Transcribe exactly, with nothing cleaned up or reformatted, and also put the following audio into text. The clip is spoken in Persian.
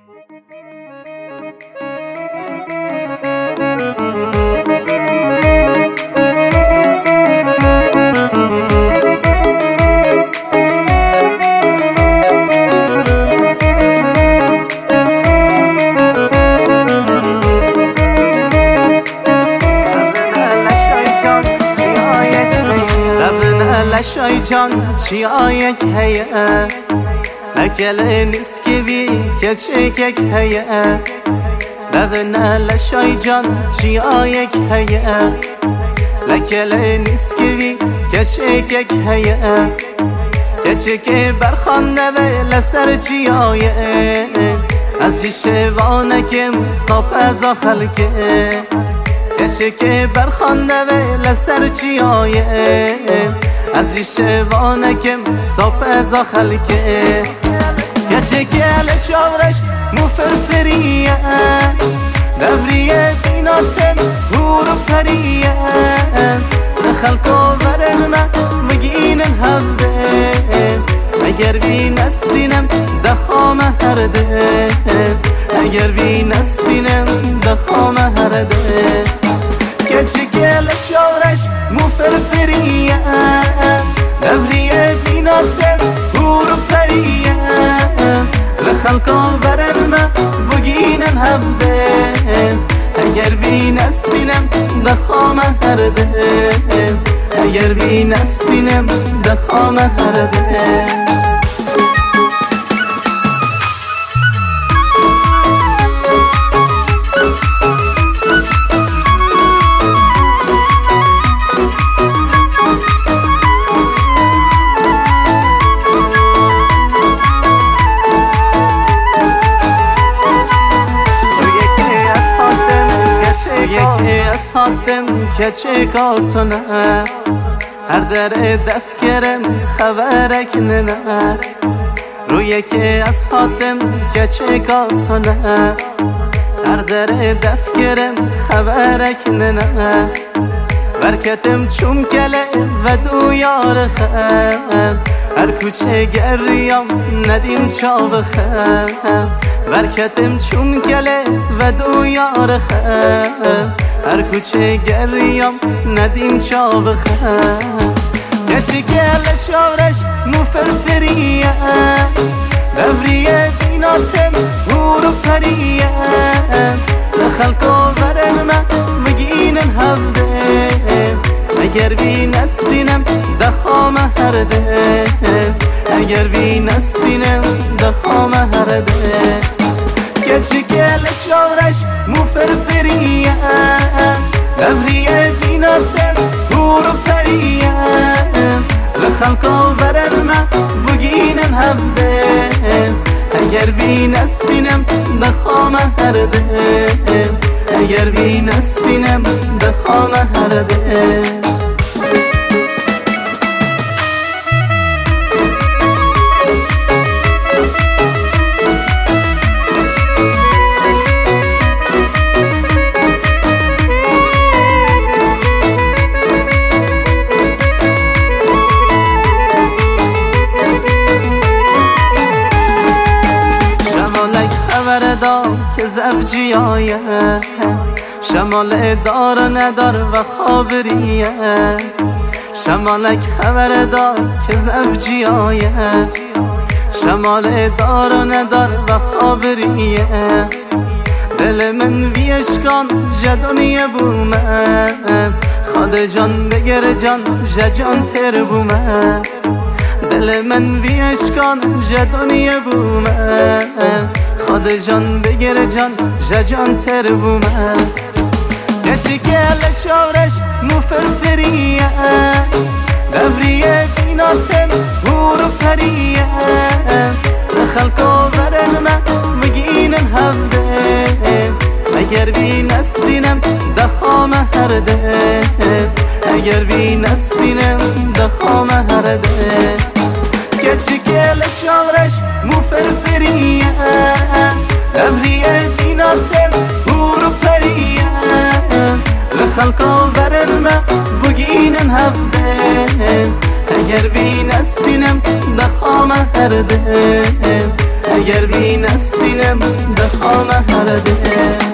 لشای جان چی آیک هیه لکل نسکوی کچک هیه لبنه لشای جان چی آیک هیه لکل نسکوی کچک هیه کچک برخانده و لسر چی آیه از جیشوانکم صاپ از خلقه کچک برخانده و لسر چی آیه از ریشوانکم صاپ از خلقه کچک لچاورش مفرفریه دوریه بیناتم هورو پریه خلقو ورن مگینن هفته اگر بی نستینم دخام هرده اگر بی نستینم دخام هرده کچک لچاورش مفرفریه دوریه بیناتم هورو پریه لخلقا ورن بگینن هفته اگر بی نستینم دخام هرده اگر بی نستینم دخام هرده یکی از حادم که چه کالسونه هر در دف کرم خبرک ننه رو یکی از حادم که چه کالسونه هر در دف کرم خبرک ننه برکتم چون کله و دو یار خم هر کوچه گریم ندیم چاو خم برکتم چون کله و دو یار خم هر کوچه گریم ندیم چاو خم کچی کله چاورش مفرفریه دوریه بیناتم هورو پریه لخلقو ورن مگینن هفته اگر بی نستینم دخام هرده اگر بی نستینم دخام هرده کچی کل چاورش مفرفریه دوریه بیناتم هورو پریه لخلقا ورن بگینن هفته اگر بی نستینم دخام هرده اگر بی نستینم دخام هرده که زوجی آیه شمال دار و ندار و خابریه شمالک خبر دار که زوجی آیه شمال دار و ندار و خابریه دل من ویشکان جدانیه بومه خاد جان بگر جان ججان تر بومه دل من ویشکان جدانیه بومه خاد جان بگر جان ججان تر بومه کچی کل چاورش مفرفریه دوریه بیناتم هورو پریه لخلقا ورن مگینن هفته اگر بی نستینم دخام هرده اگر بی نستینم دخام هرده کچی کل چاورش مفرفریه دوریه بیناتم هورو پریه لخلقا ورن بگینن هفته اگر بی نستینم دخام هرده اگر بی نستینم دخوام هرده